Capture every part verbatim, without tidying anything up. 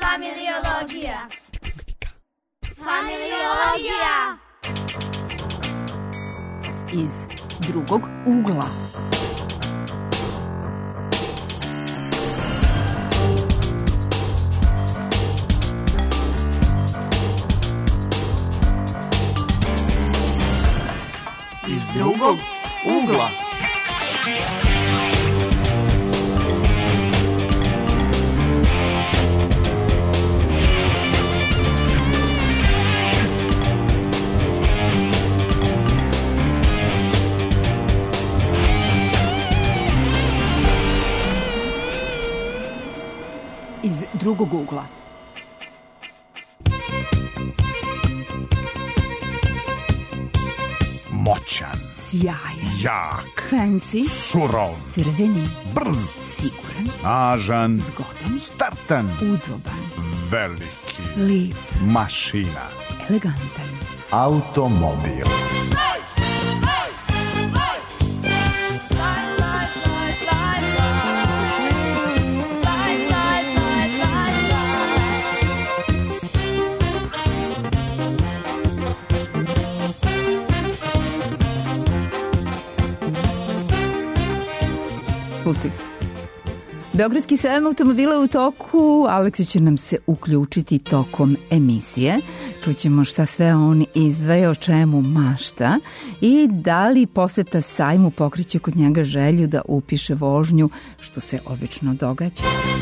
Familiologija. Familiologija. Iz drugog ugla. Iz drugog ugla. Iz drugog ugla. Moćan, Sjajan, jak, fancy, surov, crveni, brz, siguran, snažan, zgodan, startan, udoban, veliki, lep, mašina, elegantan, automobil. Pusti. Beogradski sajam automobila je u toku. Aleksić će nam se uključiti tokom emisije. Čućemo šta sve on izdvaja, o čemu mašta i da li poseta sajmu pokreće kod njega želju da upiše vožnju, što se obično događa.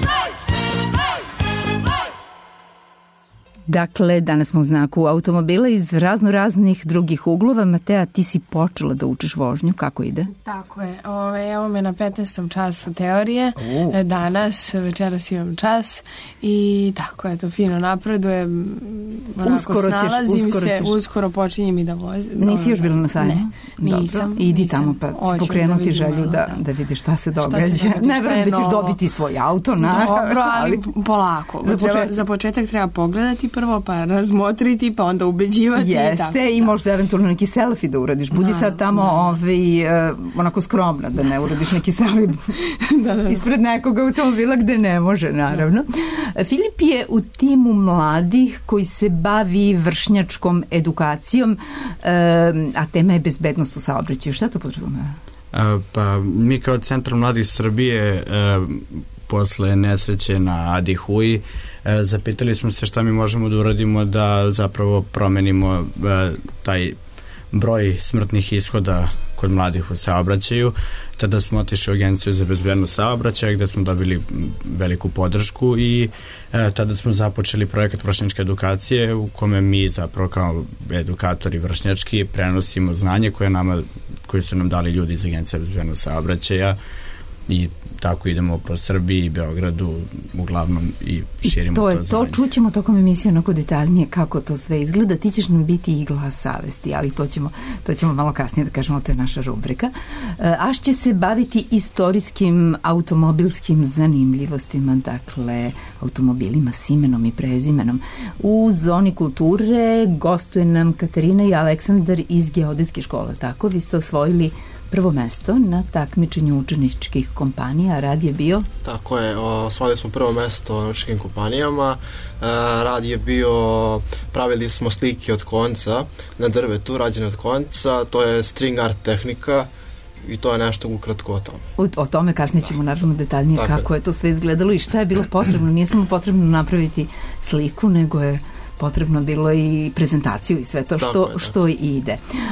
Dakle, danas smo u znaku automobila iz razno raznih drugih uglova. Matea, ti si počela da učiš vožnju, kako ide? Tako je, Ove, evo me na petnaestom času teorije, U. danas, večeras imam čas i tako je, to fino napreduje, onako Uskoro ćeš, snalazim uskoro se, ćeš. uskoro počinjem i da vozim. Nisi još bila na sajmu? Ne, nisam. Dobro, idi nisam. tamo pa ću Hoću pokrenuti da vidim želju malo, da, da. da vidiš šta se Šta se događa. događa, Ne šta verujem je da ćeš novo. dobiti svoj auto, naravno. Dobro, ali polako. Za Treba, početak. za početak treba pogledati prvo, pa razmotriti, pa onda ubeđivati. Jeste, i, tako, i da. možda eventualno neki selfie da uradiš. Budi Da, sad tamo da. ovaj, uh, onako skromna da ne uradiš neki selfie Da, da, da. ispred nekog automobila gde ne može, naravno. Da. Filip je u timu mladih koji se bavi vršnjačkom edukacijom, uh, a tema je bezbednost u saobraćaju. Šta to podrazumeva? A, pa mi kao Centar mladih Srbije a, posle nesreće na Adi Huji a, zapitali smo se šta mi možemo da uradimo da zapravo promenimo a, taj broj smrtnih ishoda kod mladih u saobraćaju. Tada smo otišli u Agenciju za bezbednost saobraćaja gde smo dobili veliku podršku i e, tada smo započeli projekat vršnjačke edukacije u kome mi zapravo kao edukatori vršnjački prenosimo znanje koje, nama, koje su nam dali ljudi iz Agencije za bezbednost saobraćaja i tako idemo po Srbiji i Beogradu uglavnom i širimo to to, je to znanje. To čućemo tokom emisije onako detaljnije kako to sve izgleda. Ti ćeš nam biti i glas savesti, ali to ćemo, to ćemo malo kasnije da kažemo, to je naša rubrika. Aš će se baviti istorijskim automobilskim zanimljivostima, dakle automobilima s imenom i prezimenom. U zoni kulture gostuje nam Katarina i Aleksandar iz Geodetske škole, tako? Vi ste osvojili prvo mesto na takmičenju učeničkih kompanija. Rad je bio? Tako je, osvojili smo prvo mesto na učeničkim kompanijama. Rad je bio, pravili smo slike od konca na drvetu, rađene od konca. To je string art tehnika i to je nešto ukratko o tome. O, o tome kasnije ćemo naravno detaljnije Tako kako je. je to sve izgledalo i šta je bilo potrebno. Nije samo potrebno napraviti sliku, nego je potrebno bilo i prezentaciju i sve to što, Tako je, što ide.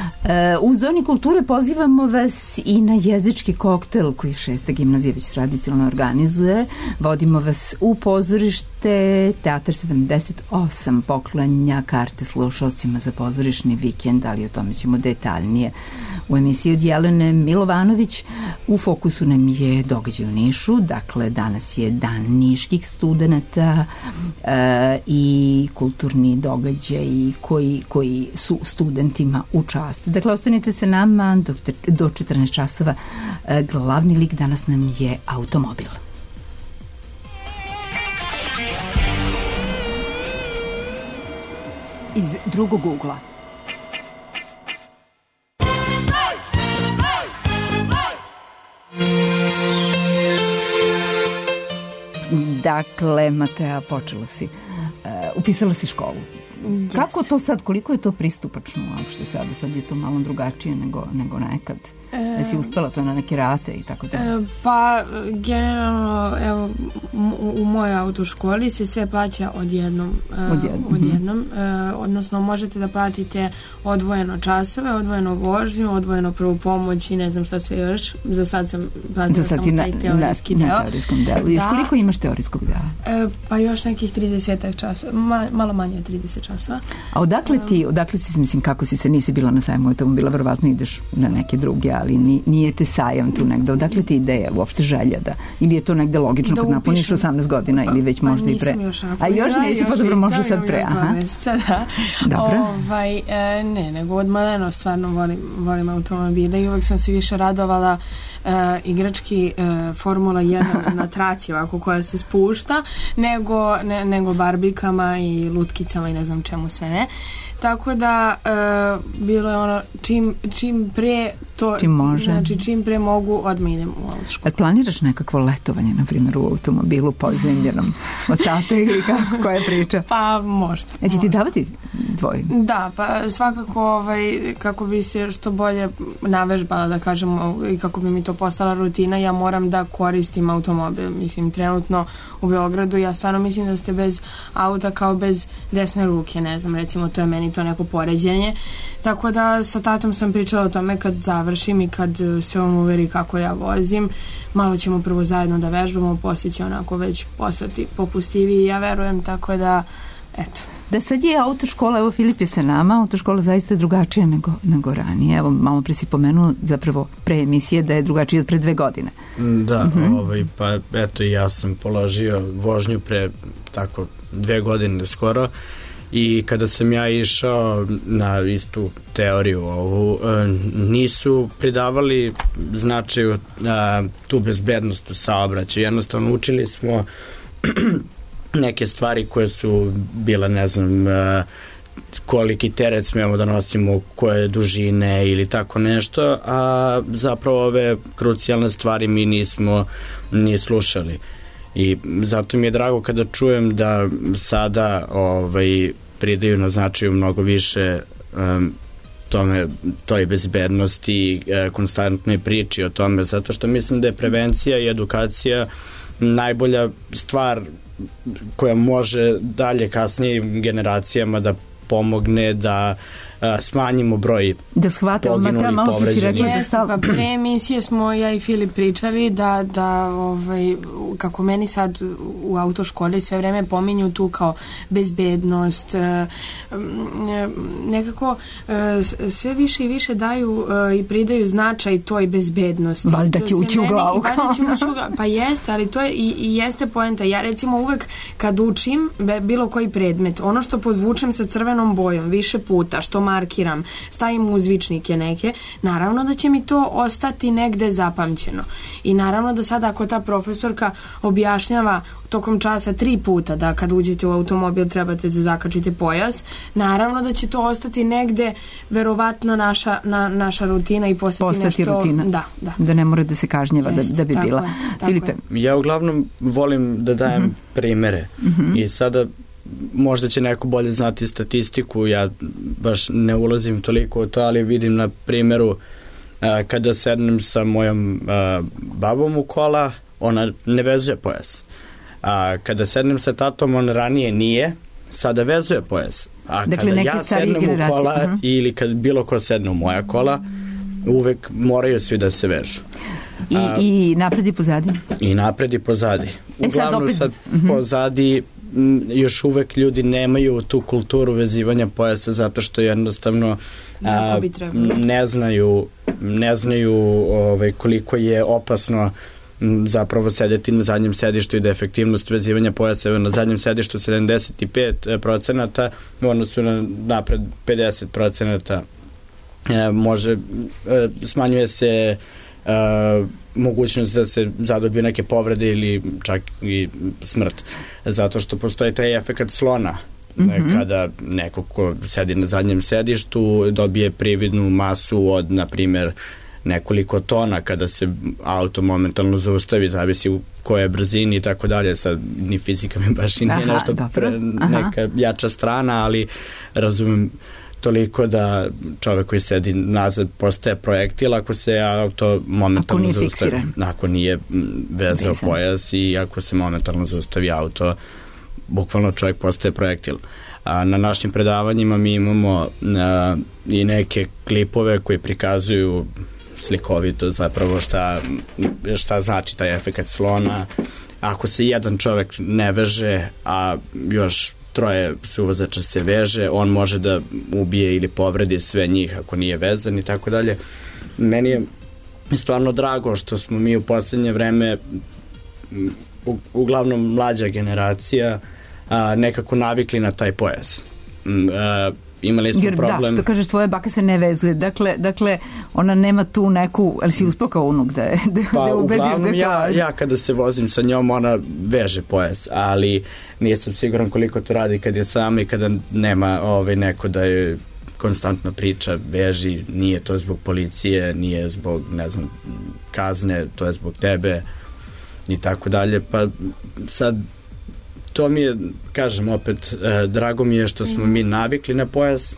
E, u zoni kulture pozivamo vas i na jezički koktel koji šesta gimnazija već tradicionalno organizuje. Vodimo vas u pozorište. Teatar sedamdeset osam poklanja karte slušalcima za pozorišni vikend, ali o tome ćemo detaljnije u emisiji od Jelene Milovanović. U fokusu nam je događaj u Nišu, dakle danas je dan niških studenta e, i kulturni događaj koji, koji su studentima u čast. Dakle, ostanite se nama do, do četrnaest časova. E, glavni lik danas nam je automobil. Iz drugog ugla. Dakle, Matea, počela si, uh, upisala si školu. Jeste. Kako to sad, koliko je to pristupačno uopšte sada? Sad je to malo drugačije nego, nego nekad. E, Jesi uspela to na neke rate i tako da? E, pa, generalno, evo, u, u mojoj autoškoli se sve plaća odjednom. E, odjednom. odjednom e, odnosno, možete da platite odvojeno časove, odvojeno vožnju, odvojeno prvu pomoć i ne znam šta sve još. Za sad sam platila samo taj teorijski deo. Na teorijskom delu. Još da. Koliko imaš teorijskog dela? E, pa još nekih trideset časova. Ma, malo manje od trideset časova. A odakle ti, odakle si, mislim, kako si se, nisi bila na sajmu automobila, verovatno ideš na neke druge, ali ni, nije te sajam tu negde. Odakle ti ideja, uopšte želja da, ili je to negde logično da kad napuniš osamnaest godina ili već pa, možda i pre? Još A još nisi, pa dobro, može sad pre. Aha. Meseca, da. Dobro. Ovaj, e, ne, nego od maleno stvarno volim, volim automobile i uvek sam se više radovala e, igrački e, Formula jedan na traci ovako koja se spušta nego, ne, nego barbikama i lutkicama i ne znam čemu sve ne. Tako da e, bilo je ono čim, čim pre to, čim može. Znači čim pre mogu odmah idem u autoškolu. Ali planiraš nekakvo letovanje, na primjer, u automobilu pozemljenom od tate ili kako, koja priča? Pa možda. E će ti davati dvoj? Da, pa svakako ovaj, kako bi se što bolje navežbala, da kažemo, i kako bi mi to postala rutina, ja moram da koristim automobil. Mislim, trenutno u Beogradu ja stvarno mislim da ste bez auta kao bez desne ruke, ne znam, recimo to je meni to neko poređenje. Tako da sa tatom sam pričala o tome kad završim i kad se on uveri kako ja vozim. Malo ćemo prvo zajedno da vežbamo, poslije će onako već postati popustiviji, ja verujem, tako da, eto. Da sad je autoškola, evo Filip je sa nama, autoškola zaista je drugačija nego, nego ranije. Evo, malo pre si pomenuo zapravo pre emisije da je drugačije od pre dve godine. Da, uh-huh. ovaj, pa eto ja sam položio vožnju pre tako dve godine skoro. I kada sam ja išao na istu teoriju ovu, nisu pridavali značaju tu bezbednost u saobraćaju. Jednostavno učili smo neke stvari koje su bile, ne znam, koliki teret smijemo da nosimo, koje dužine ili tako nešto, a zapravo ove krucijalne stvari mi nismo ni slušali. I zato mi je drago kada čujem da sada ovaj, pridaju na značaju mnogo više um, tome, toj bezbednosti i uh, konstantnoj priči o tome, zato što mislim da je prevencija i edukacija najbolja stvar koja može dalje kasnijim generacijama da pomogne da a, smanjimo broj da shvate, poginulih, povređenih. Jeste, pa pre emisije smo ja i Filip pričali da, da ovaj, kako meni sad u autoškoli sve vreme pominju tu kao bezbednost, nekako sve više i više daju i pridaju značaj toj bezbednosti. Valjda će ući u glavu. Pa jeste, ali to je i, i jeste poenta. Ja recimo uvek kad učim bilo koji predmet, ono što podvučem sa crvenom bojom više puta, što markiram, stavim uzvičnike neke, naravno da će mi to ostati negde zapamćeno. I naravno da sad ako ta profesorka objašnjava tokom časa tri puta da kad uđete u automobil trebate da zakačite pojas, naravno da će to ostati negde verovatno naša, na, naša rutina i postati, postati nešto... rutina. Da, da. Da ne mora da se kažnjava. Jest, da, da bi tako bila. Je, Filipe. Je. Ja uglavnom volim da dajem uh-huh. primere uh-huh. i sada možda će neko bolje znati statistiku, ja baš ne ulazim toliko u to, ali vidim na primjeru a, kada sednem sa mojom a, babom u kola, ona ne vezuje pojas. A kada sednem sa tatom, on ranije nije, sada vezuje pojas. A dakle, kada ja sednem u kola uh-huh. ili kad bilo ko sedne u moja kola, uvek moraju svi da se vežu. I, a, i napred i pozadi? I napred i pozadi. E, uglavnom sad, opet... sad uh-huh. pozadi još uvek ljudi nemaju tu kulturu vezivanja pojasa zato što jednostavno a, ne znaju ne znaju ovaj, koliko je opasno zapravo sedeti na zadnjem sedištu i da efektivnost vezivanja pojasa na zadnjem sedištu sedamdeset pet procenata u odnosu na napred pedeset procenata e, može e, smanjuje se Uh, mogućnost da se zadobiju neke povrede ili čak i smrt. Zato što postoji taj efekat slona. Mm-hmm. Kada neko ko sedi na zadnjem sedištu dobije prividnu masu od, na primjer, nekoliko tona kada se auto momentalno zaustavi, zavisi u kojoj brzini i tako dalje. Sad ni fizika mi baš i nije Aha, nešto pre, neka jača strana, ali razumem toliko da čovek koji sedi nazad postaje projektil ako se auto momentalno zaustavi. Ako nije fiksiran. Ako nije vezao Vezan. pojas i ako se momentalno zaustavi auto, bukvalno čovjek postaje projektil. A na našim predavanjima mi imamo a, i neke klipove koji prikazuju slikovito zapravo šta, šta znači taj efekat slona. Ako se jedan čovek ne veže, a još troje suvozača se veže, on može da ubije ili povredi sve njih ako nije vezan i tako dalje. Meni je stvarno drago što smo mi u poslednje vreme u, uglavnom mlađa generacija a, nekako navikli na taj pojas. A, imali smo Jer problem... da, što kažeš, tvoja baka se ne vezuje. Dakle, dakle ona nema tu neku... Ali si uspao kao unuk da, da, pa, da ubediš uglavnom, da je to... Ja, ja kada se vozim sa njom, ona veže pojas, ali nisam siguran koliko to radi kad je sama i kada nema ovaj, neko da je konstantno priča, veži, nije to zbog policije, nije zbog, ne znam, kazne, to je zbog tebe i tako dalje. Pa sad to mi je, kažem opet, eh, drago mi je što smo mi navikli na pojas,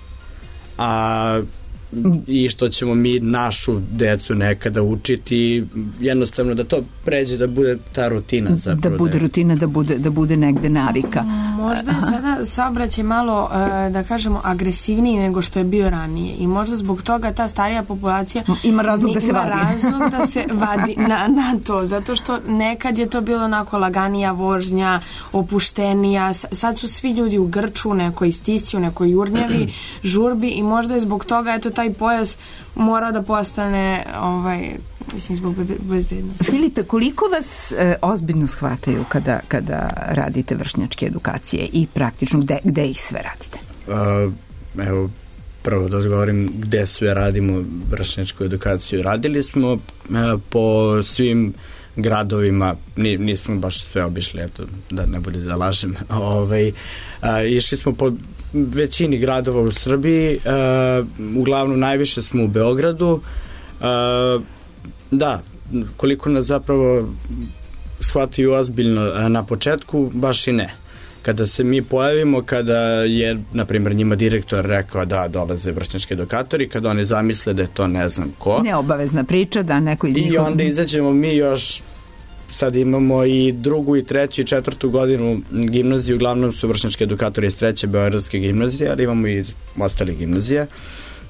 a i što ćemo mi našu decu nekada učiti, jednostavno da to pređe, da bude ta rutina zapravo. Da bude rutina, da bude, da bude negde navika. Možda je sada saobraćaj malo, da kažemo, agresivniji nego što je bio ranije i možda zbog toga ta starija populacija ima razlog da se ima vadi. razlog da se vadi na, na to, zato što nekad je to bilo onako laganija vožnja, opuštenija, sad su svi ljudi u grču, nekoj stisci, u nekoj jurnjavi, žurbi i možda je zbog toga eto taj pojas mora da postane ovaj, mislim, zbog bezbednosti. Filipe, koliko vas e, ozbiljno shvataju kada, kada radite vršnjačke edukacije i praktično gde, gde ih sve radite? Uh, evo, prvo da odgovorim gde sve radimo vršnjačku edukaciju. Radili smo uh, po svim gradovima, Ni, nismo baš sve obišli, eto, da ne bude da lažem. Ovaj, a, išli smo po većini gradova u Srbiji, a, uglavnom najviše smo u Beogradu. A, da, koliko nas zapravo shvataju ozbiljno a, na početku, baš i ne. Kada se mi pojavimo, kada je, na primjer, njima direktor rekao da dolaze vršnjački edukatori, kada oni zamisle da je to ne znam ko. Neobavezna priča, da neko iz njihov... I onda izađemo mi još, sad imamo i drugu i treću i četvrtu godinu gimnazije, uglavnom su vršnjački edukatori iz treće beogradske gimnazije, ali imamo i ostale gimnazije. E,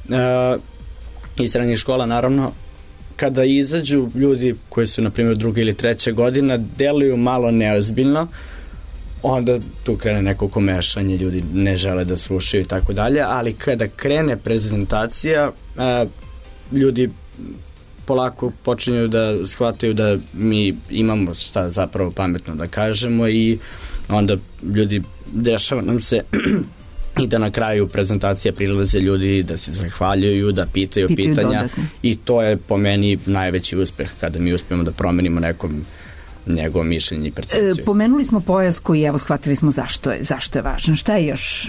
i srednjih škola, naravno. Kada izađu ljudi koji su, na primjer, druga ili treća godina, deluju malo neozbiljno, onda tu krene neko komešanje, ljudi ne žele da slušaju i tako dalje, ali kada krene prezentacija, a, ljudi polako počinju da shvataju da mi imamo šta zapravo pametno da kažemo i onda ljudi, dešava nam se i da na kraju prezentacija prilaze ljudi da se zahvaljuju, da pitaju, pitaju pitanja dodatno. I to je po meni najveći uspeh kada mi uspemo da promenimo nekom njegovo mišljenje i percepciju. E, pomenuli smo pojas koji, evo, shvatili smo zašto je, zašto je važan. Šta je još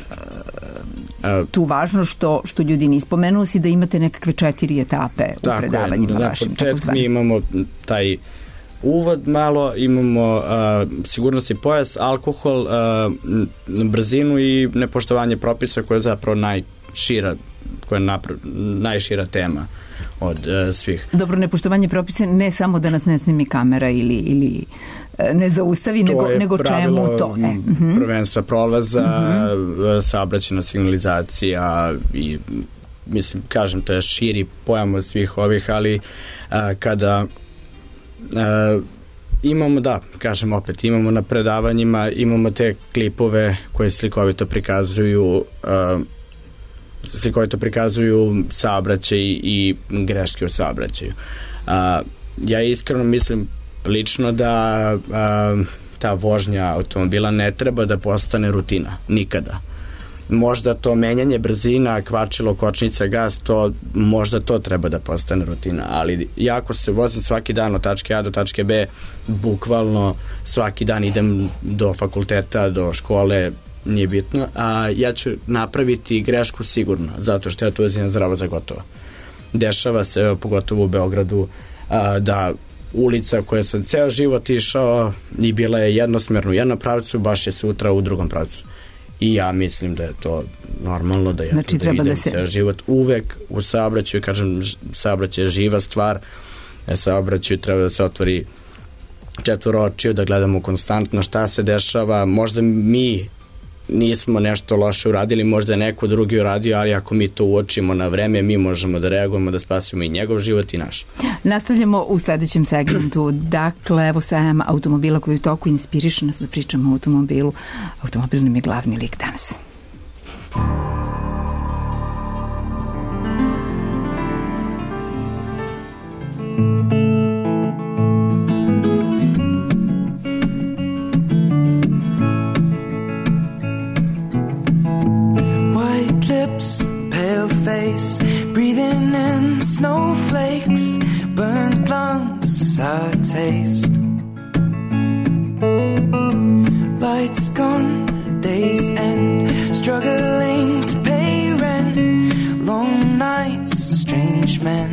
e, tu važno što, što ljudi nisu? Spomenuo si da imate nekakve četiri etape u predavanjima je, na vašim. Na početku mi imamo taj uvod malo, imamo uh, sigurnosni pojas, alkohol, uh, brzinu i nepoštovanje propisa koja je zapravo najšira, koja je napr- najšira tema od uh, svih. Dobro, nepoštovanje propisa ne samo da nas ne snimi kamera ili, ili ne zaustavi, to nego, nego čemu to? E. Uh-huh. Prvenstva prolaza, uh-huh. saobraćajna signalizacija i mislim, kažem, to je širi pojam od svih ovih, ali a, kada a, imamo, da, kažem opet, imamo na predavanjima, imamo te klipove koje slikovito prikazuju a, slikovito prikazuju saobraćaj i greške u saobraćaju. A, ja iskreno mislim lično da a, ta vožnja automobila ne treba da postane rutina, nikada. Možda to menjanje brzina, kvačilo, kočnica, gas, to, možda to treba da postane rutina, ali ja ako se vozim svaki dan od tačke A do tačke B, bukvalno svaki dan idem do fakulteta, do škole, nije bitno, a ja ću napraviti grešku sigurno, zato što ja to uzimam zdravo za gotovo. dešava se, evo, pogotovo u Beogradu, a, da ulica koja sam ceo život išao i bila je jednosmerno u jednom pravcu, baš je sutra u drugom pravcu. I ja mislim da je to normalno, da ja znači, da idem da se... ceo život uvek u saobraćaju, kažem, saobraćaj je živa stvar, saobraćaju treba da se otvori četvoročiju, da gledamo konstantno šta se dešava, možda mi nismo nešto loše uradili, možda je neko drugi uradio, ali ako mi to uočimo na vreme, mi možemo da reagujemo, da spasimo i njegov život i naš. Nastavljamo u sledećem segmentu. Dakle, evo sajam automobila koji u toku inspiriše nas da pričamo o automobilu. Automobil nam je glavni lik danas. Breathing in snowflakes, burnt lungs is our taste. Lights gone, days end, struggling to pay rent, long nights, strange men.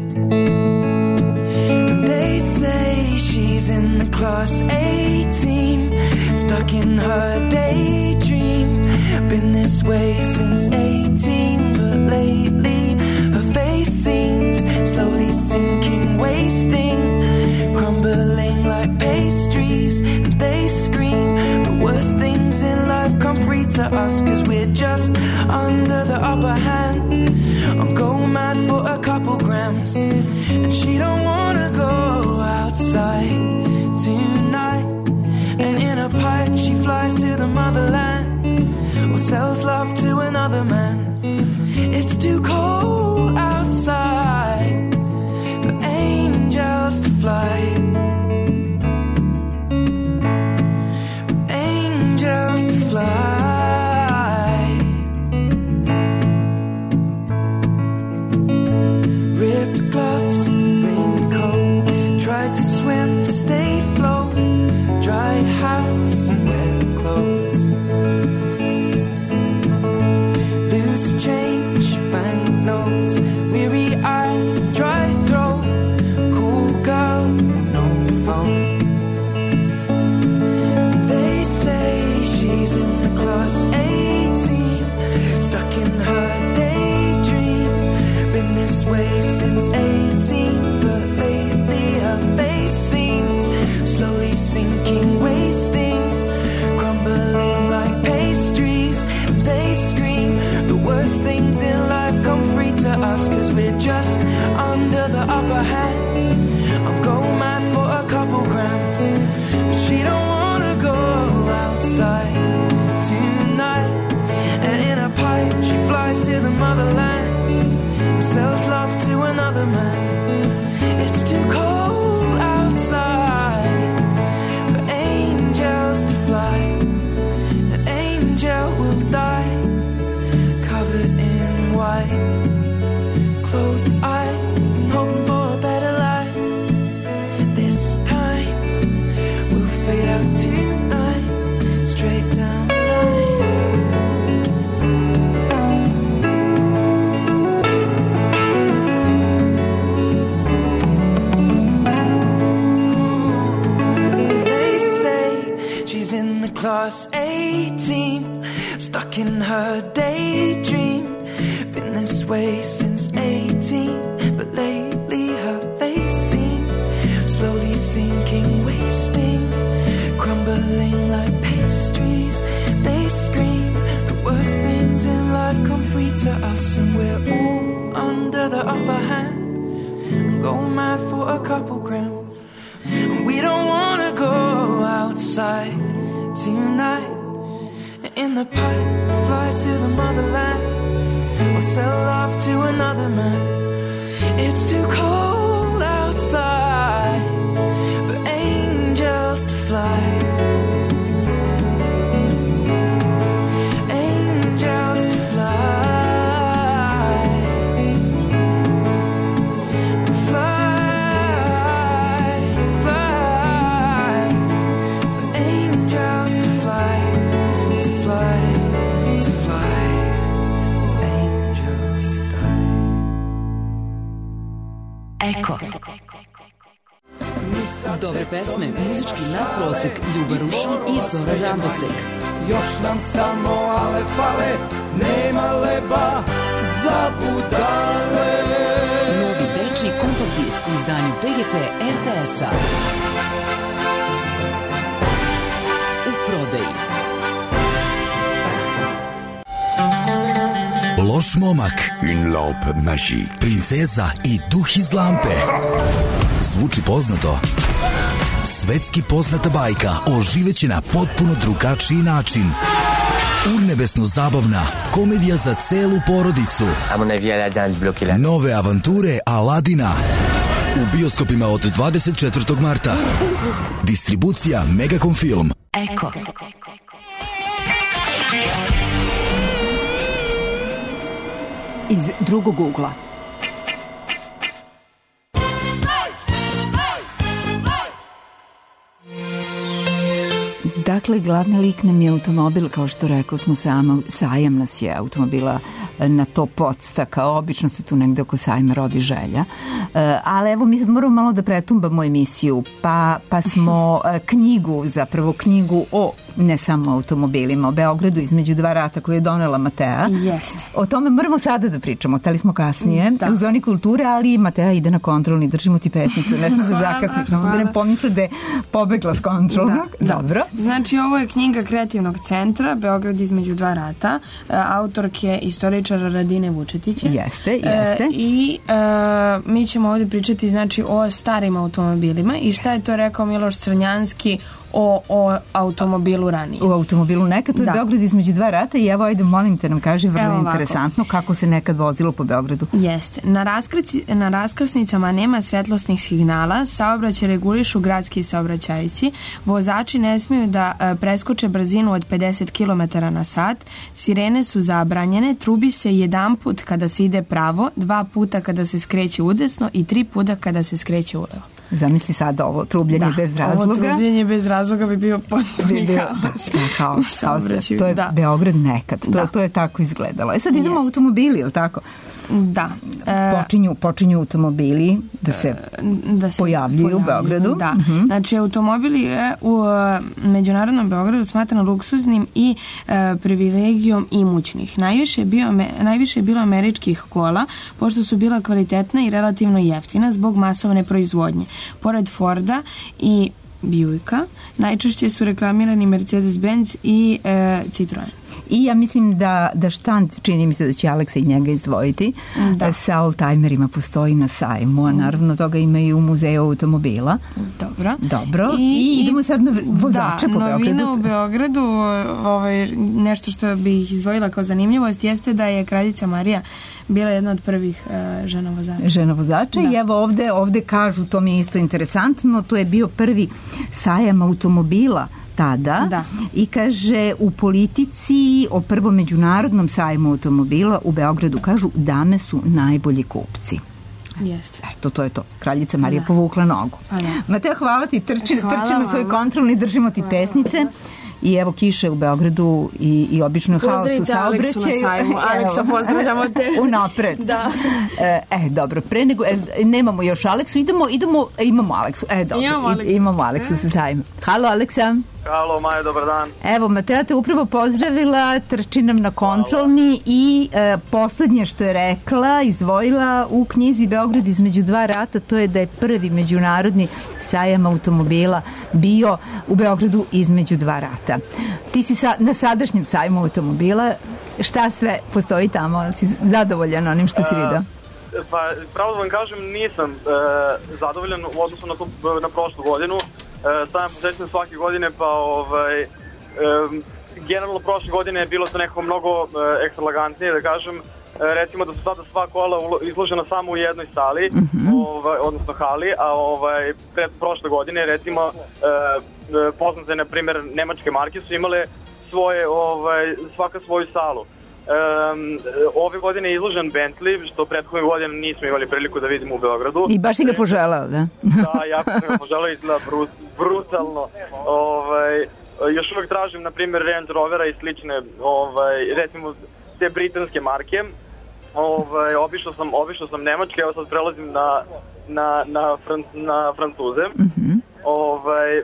And they say she's in the class A team, stuck in her daydream, been this way since eighteen, but lately her face seems slowly sinking, wasting, crumbling like pastries, and they scream the worst things in life come free to us, cause we're just under the upper hand. I'm going mad for a couple grams, and she don't wanna go outside tonight, and in a pipe she flies to the motherland, or sells love to another man. It's too cold outside for angels to fly, for angels to fly. Ripped gloves, raincoat, tried to swim to stay afloat, dry house and wet clothes. Change, banknotes, weary-eyed, dry throat, cool girl, no phone. They say she's in the class eighteen, stuck in her daydream, been this way since eighteen, but lately her face seems slowly sinking, wasting, crumbling like pastries, and they scream the worst things in life come free to us, cause we're just under the upper hand. I'm going mad for a couple grams, but she don't wanna go outside tonight, and in a pipe she flies to the motherland and sells love to another man. It's too cold outside for angels to fly, an angel will die covered in white, closed eye, hoping for a better life. This time we'll fade out tonight, straight down the line. They say she's in the class A team, stuck in her daydream, been this way since eighteen, but lately her face seems slowly sinking, wasting, crumbling like pastries. They scream the worst things in life come free to us, and we're all under the upper hand. I'm going mad for a couple grams, and we don't wanna go outside tonight, in the pipe, fly to the motherland, or sell love to another man. It's too cold outside for angels to fly, angels to fly, fly, fly, for angels to fly, to fly, to fly, angels to die. nadprosek Ljuba Rušun i Zora Rambosek. Još nam samo ale fale, nema leba za budale. Novi dečiji kompakt disk u izdanju P G P R T S-a. U prodaji. Loš momak, une lampe magique, princeza i duh iz lampe. Zvuči poznato? Svetski poznata bajka oživeće na potpuno drugačiji način. Urnebesno zabavna komedija za celu porodicu. Nove avanture Aladina u bioskopima od dvadeset četvrtog marta. Distribucija Megacom Film. Eko. Iz drugog ugla. Dakle, glavni lik nam je automobil, kao što rekao smo, sajam nas je automobila na to podstaka, obično se tu negde oko sajma rodi želja. Ali evo, mi sad moramo malo da pretumbamo emisiju, pa, pa smo knjigu, zapravo knjigu o ne samo automobilima, o Beogradu između dva rata koju je donela Matea. Jeste. O tome moramo sada da pričamo, tali smo kasnije da. u zoni kulture, ali Matea ide na kontrolni, držimo ti pesnicu, ne smo da zakasnimo, da ne pomisle da je pobegla s kontrolnog. Da, dobro. Znači, ovo je knjiga Kreativnog centra Beograd između dva rata, autorke istoričara Radine Vučetića. Jeste, jeste. E, I e, mi ćemo ovdje pričati, znači, o starim automobilima i šta je to rekao Miloš Crnjanski o, o automobilu ranije. U automobilu nekad, to je da. Beograd između dva rata i evo, ajde, molim te nam kaži, vrlo interesantno kako se nekad vozilo po Beogradu. Jeste. Na, raskrci, na raskrsnicama nema svetlosnih signala, saobraćaj regulišu gradski saobraćajci, vozači ne smiju da e, preskoče brzinu od pedeset kilometara na sat, sirene su zabranjene, trubi se jedan put kada se ide pravo, dva puta kada se skreće udesno i tri puta kada se skreće ulevo. Zamisli sada ovo trubljenje da, bez razloga. Ovo trubljenje bez razloga bi bio potpuni bi bio, haos. Da, haos, haos. To je da. Beograd nekad. To, da. to je tako izgledalo. E sad idemo Jest. automobili, je li tako? Da. E, počinju, počinju automobili da se, da se pojavljuju, pojavljuju u Beogradu. Da. Uh-huh. Znači, automobili je u uh, međunarodnom Beogradu smatran luksuznim i uh, privilegijom imućnih. Najviše je, bio, me, najviše je bilo američkih kola, pošto su bila kvalitetna i relativno jeftina zbog masovne proizvodnje. Pored Forda i Buicka, najčešće su reklamirani Mercedes-Benz i e, Citroen. I ja mislim da, da štand, čini mi se da će Aleksa i njega izdvojiti, da. sa oldtimerima postoji na sajmu, a naravno toga ima i u muzeju automobila. Dobro. Dobro. I, I idemo sad na vozače da, po Beogradu. Da, novina u Beogradu, ovaj, nešto što bih izdvojila kao zanimljivost jeste da je kraljica Marija bila jedna od prvih uh, žena vozača. Žena vozača da. I evo ovde, ovde kažu, to mi je isto interesantno, to je bio prvi sajam automobila tada da. I kaže u politici o prvom međunarodnom sajmu automobila u Beogradu kažu dame su najbolji kupci. Jeste. Eto, to je to. Kraljica Marija da. Povukla nogu. Da. Mateo, hvala ti, trči, hvala trči na svoj kontrolni, držimo ti hvala. Pesnice. I evo kiše u Beogradu i, i obično haos u saobraćaju. Aleksu na sajmu. Aleksa, pozdravljamo te. Unapred. Da. E, e, dobro, pre nego, e, nemamo još Aleksu, idemo, idemo, imamo Aleksu. E, dobro, imamo Aleksu, imamo Aleksu sa sajma. Halo, Aleksa. Halo, Maja, dobar dan. Evo, Matea te upravo pozdravila, trči nam na kontrolni. Hvala. I e, poslednje što je rekla, izdvojila u knjizi Beograd između dva rata, to je da je prvi međunarodni sajam automobila bio u Beogradu između dva rata. Ti si sa, na sadašnjem sajmu automobila, šta sve postoji tamo, ali si zadovoljan onim što si vidio? E, pa, pravo da vam kažem, nisam e, zadovoljan u odnosu na, to, na prošlu godinu. E, stavljam posjećam svake godine, pa ovaj, e, generalno prošle godine je bilo to nekako mnogo e, ekstravagantnije, da kažem. E, recimo da su sada sva kola izložena samo u jednoj sali, mm-hmm. ovaj, odnosno hali, a ovaj, pred prošle godine recimo e, poznate, na primjer, nemačke marke su imale svoje, ovaj, svaka svoju salu. Um, ove godine je izložen Bentley, što prethodne godine nismo imali priliku da vidimo u Beogradu. I baš si ga poželao, da? Da, jako sam ga poželao, izgleda brut, brutalno. Ovaj, još uvek tražim, na primjer, Range Rovera i slične, ovaj, recimo, te britanske marke. Ovaj, obišao sam, obišao sam Nemačke, evo sad prelazim na, na, na, Fran, na Francuze. Mm-hmm. ovaj,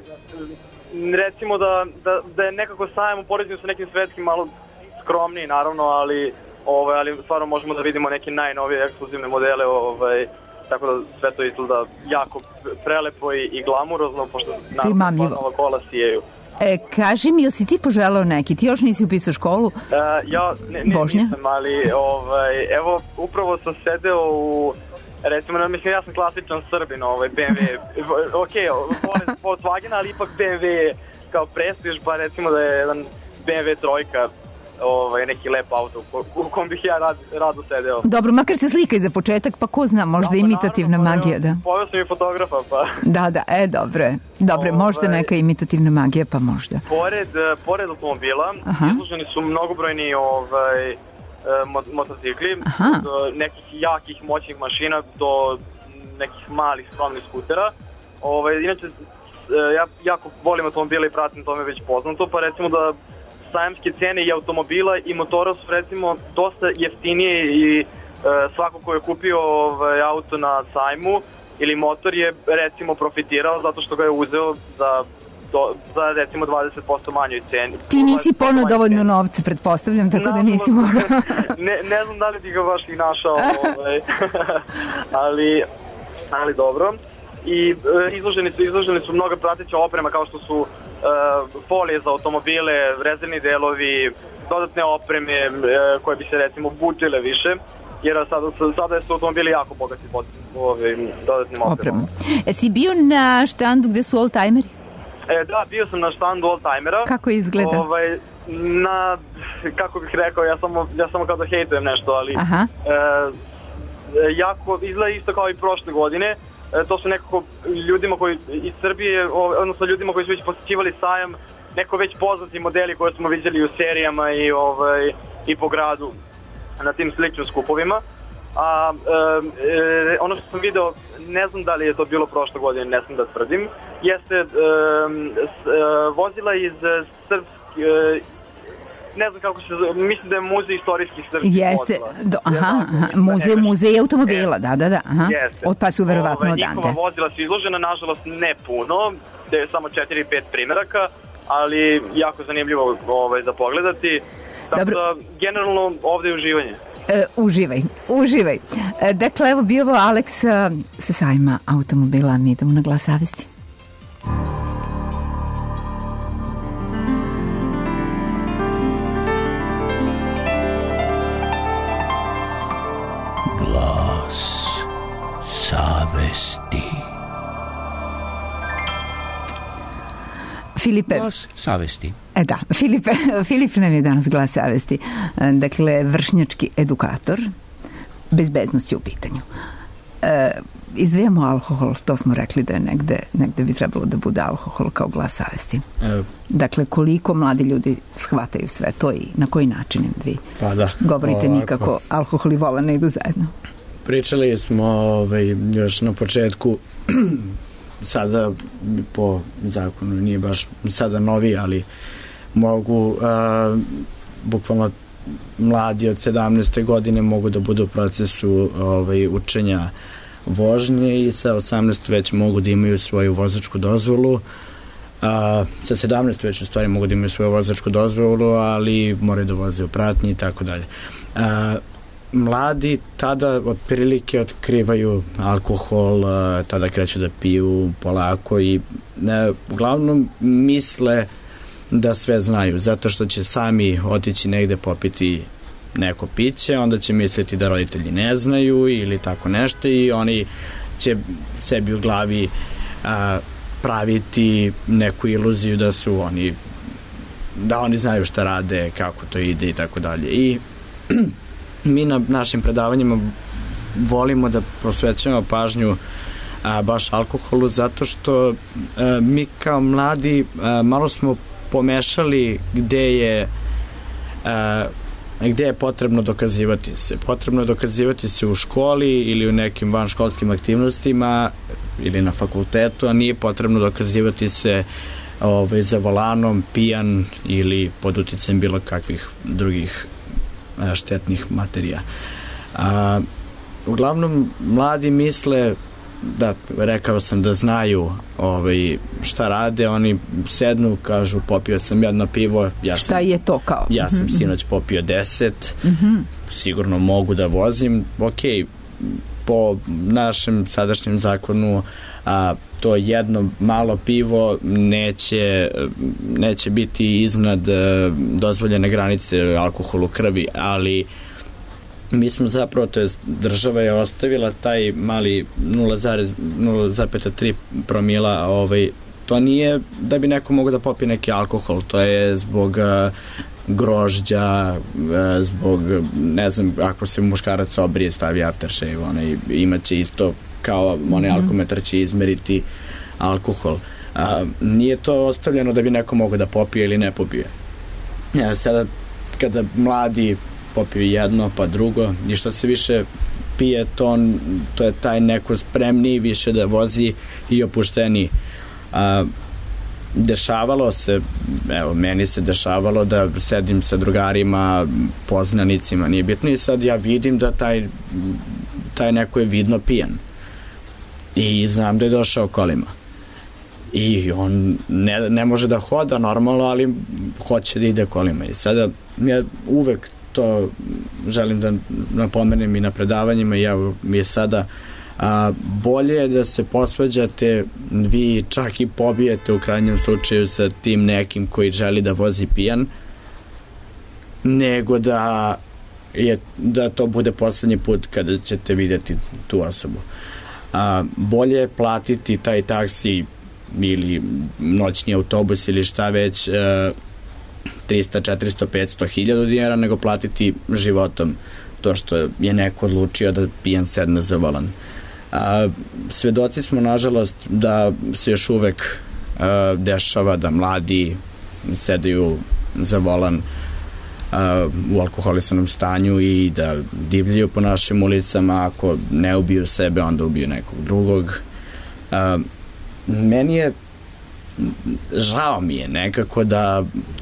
recimo da, da, da je nekako sajam u poređenju sa nekim svetskim malo skromniji naravno, ali, ovaj, ali stvarno možemo da vidimo neke najnovije ekskluzivne modele, ovaj, tako da sve to izgleda jako prelepo i, i glamurozno, pošto naravno nova kola sijeju. E, kaži mi, jel si ti poželao neki? Ti još nisi upisao školu? E, ja ne, ne, nisam, ali ovaj, evo, upravo sam sedeo u, recimo, mislim, ja sam klasičan Srbin, ovaj, B M W, ok, volim Volkswagen, ali ipak B M W kao prestiž, pa recimo da je jedan B M W trojka, ovaj, neki lep auto u kom bih ja rad, rado sedeo. Dobro, makar se slikaj za početak, pa ko zna, možda da, imitativna naravno, magija, da. Poveo sam i fotografa, pa... Da, da, e, dobro je. Dobro, ovaj, možda neka imitativna magija, pa možda. Pored, pored automobila, Aha. izloženi su mnogobrojni ovaj, motocikli, od nekih jakih, moćnih mašina do nekih malih, skromnih skutera. Ovaj, inače, ja jako volim automobile i pratim, to me već poznato, pa recimo da sajamske cene i automobila i motora su recimo dosta jeftinije i e, svako ko je kupio ovaj, auto na sajmu ili motor je recimo profitirao zato što ga je uzeo za, do, za recimo dvadeset posto manjoj ceni. Ti nisi poneo dovoljno novca, pretpostavljam, tako da nisi morao. ne, ne znam da li ti ga baš i našao, ovaj, ali, ali dobro. I e, izloženi su, izloženi su mnoga prateća oprema kao što su Uh, folije za automobile, rezervni delovi, dodatne opreme uh, koje bi se recimo bučile više, jer sada, sada su automobili jako bogati pod ovim dodatnim opremom. E, si bio na štandu gde su oldtimeri? E, da, bio sam na štandu oldtimera. Kako izgleda? Ovaj, na, kako bih rekao, ja samo, ja samo kao da hejtujem nešto, ali Aha. Uh, jako izgleda isto kao i prošle godine. E, to su nekako ljudima koji iz Srbije, odnosno ljudima koji su već posjećivali sajam, neko već poznati modeli koje smo vidjeli u serijama i, ovaj, i po gradu na tim sličnim skupovima. A e, e, ono što sam video, ne znam da li je to bilo prošle godine, ne znam da tvrdim, jeste e, s, e, vozila iz srpske, e, ne znam kako se zove, mislim da je muzej istorijskih srpskih Jeste, do, aha, aha, muzej, muzej automobila, da, da, da, aha. Jeste. Od pa su verovatno odande. Njihova vozila su izložena, nažalost ne puno, da je samo četiri pet primjeraka, ali jako zanimljivo ovaj, za pogledati. Tako Dobro. Da, generalno ovde je uživanje. E, uživaj, uživaj. E, dakle, evo bio ovo Aleks sa sajma automobila, mi idemo na Glas savesti. Glas savesti. Filipe. Glas savesti. E da, Filipe, Filip nam je danas Glas savesti. Dakle, vršnjački edukator, bezbednost je u pitanju. E, izdvijamo alkohol, to smo rekli da je negde, negde bi trebalo da bude alkohol kao Glas savesti. E, dakle, koliko mladi ljudi shvataju sve to i na koji način im vi pa da, govorite mi kako alkohol i vola ne idu zajedno? Pričali smo ovaj, još na početku sada po zakonu nije baš sada novi, ali mogu a, bukvalno mladi od sedamnaeste godine mogu da budu u procesu ovaj, učenja vožnje i sa osamnaeste već mogu da imaju svoju vozačku dozvolu. A, sa sedamnaeste već u stvari mogu da imaju svoju vozačku dozvolu, ali moraju da voze u pratnji i tako dalje. Mladi tada otprilike otkrivaju alkohol, tada kreću da piju polako i ne, uglavnom misle da sve znaju, zato što će sami otići negde popiti neko piće, onda će misliti da roditelji ne znaju ili tako nešto i oni će sebi u glavi a, praviti neku iluziju da su oni da oni znaju šta rade, kako to ide i tako dalje. I mi na našim predavanjima volimo da posvećujemo pažnju a, baš alkoholu zato što a, mi kao mladi a, malo smo pomešali gde je a, gde je potrebno dokazivati se. Potrebno je dokazivati se u školi ili u nekim vanškolskim aktivnostima ili na fakultetu, a nije potrebno dokazivati se ovaj, za volanom, pijan ili pod uticajem bilo kakvih drugih a, štetnih materija. A, uglavnom, mladi misle da, rekao sam da znaju ovaj, šta rade, oni sednu, kažu popio sam jedno pivo. Ja šta sam, je to kao? Ja sam mm-hmm. sinoć popio deset, mm-hmm. sigurno mogu da vozim, ok, po našem sadašnjem zakonu a, to jedno malo pivo neće, neće biti iznad a, dozvoljene granice alkoholu u krvi, ali mi smo zapravo, to je država je ostavila taj mali nula zarez tri promila, ovaj, to nije da bi neko mogao da popije neki alkohol, to je zbog uh, grožđa, uh, zbog, ne znam, ako se muškarac obrije, stavi aftershave, onaj, imaće isto kao onaj alkometar će izmeriti alkohol. Uh, nije to ostavljeno da bi neko mogao da popije ili ne popije. Ja, sada, kada mladi popiju jedno pa drugo i što se više pije to, to je taj neko spremniji više da vozi i opušteniji. A, dešavalo se, evo meni se dešavalo da sedim sa drugarima, poznanicima, nije bitno, i sad ja vidim da taj, taj neko je vidno pijan i znam da je došao kolima i on ne, ne može da hoda normalno, ali hoće da ide kolima i sada ja uvek to želim da napomenem i na predavanjima i ja mi je sada a, bolje je da se posvađate, vi čak i pobijete u krajnjem slučaju sa tim nekim koji želi da vozi pijan, nego da je, da to bude poslednji put kada ćete vidjeti tu osobu. A, bolje je platiti taj taksi ili noćni autobus ili šta već a, trista, četiristo, petsto, hiljadu dinara nego platiti životom to što je neko odlučio da pijan sedne za volan. A, svedoci smo nažalost da se još uvek a, dešava da mladi sedaju za volan a, u alkoholisanom stanju i da divljaju po našim ulicama, ako ne ubiju sebe onda ubiju nekog drugog. A, meni je žao mi je nekako da